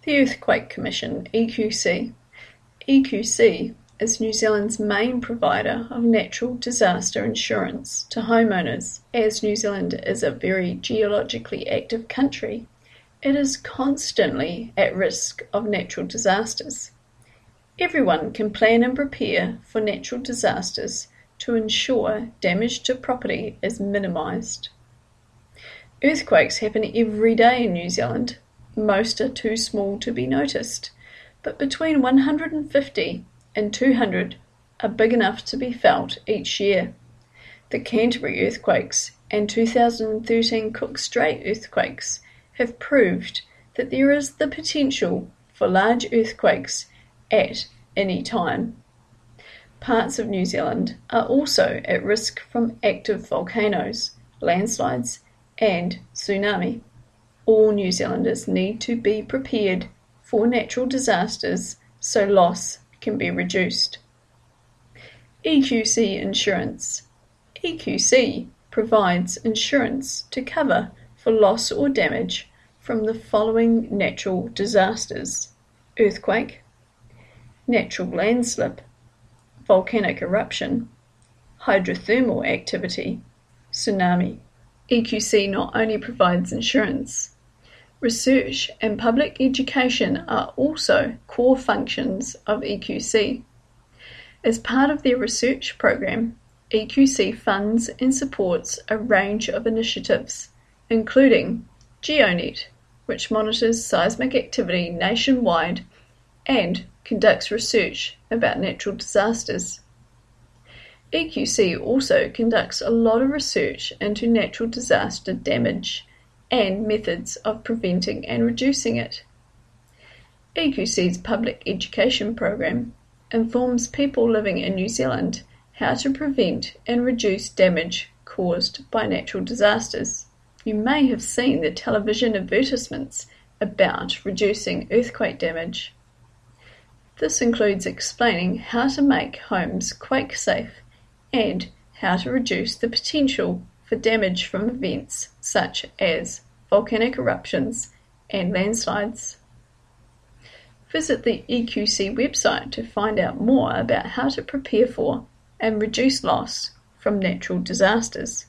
The Earthquake Commission, EQC. EQC is New Zealand's main provider of natural disaster insurance to homeowners. As New Zealand is a very geologically active country, it is constantly at risk of natural disasters. Everyone can plan and prepare for natural disasters to ensure damage to property is minimised. Earthquakes happen every day in New Zealand. Most are too small to be noticed, but between 150 and 200 are big enough to be felt each year. The Canterbury earthquakes and 2013 Cook Strait earthquakes have proved that there is the potential for large earthquakes at any time. Parts of New Zealand are also at risk from active volcanoes, landslides, and tsunami. All New Zealanders need to be prepared for natural disasters so loss can be reduced. EQC Insurance. EQC provides insurance to cover for loss or damage from the following natural disasters: earthquake, natural landslip, volcanic eruption, hydrothermal activity, tsunami. EQC not only provides insurance, research and public education are also core functions of EQC. As part of their research program, EQC funds and supports a range of initiatives, including GeoNet, which monitors seismic activity nationwide and conducts research about natural disasters. EQC also conducts a lot of research into natural disaster damage and methods of preventing and reducing it. EQC's public education program informs people living in New Zealand how to prevent and reduce damage caused by natural disasters. You may have seen the television advertisements about reducing earthquake damage. This includes explaining how to make homes quake-safe and how to reduce the potential for damage from events such as volcanic eruptions and landslides. Visit the EQC website to find out more about how to prepare for and reduce loss from natural disasters.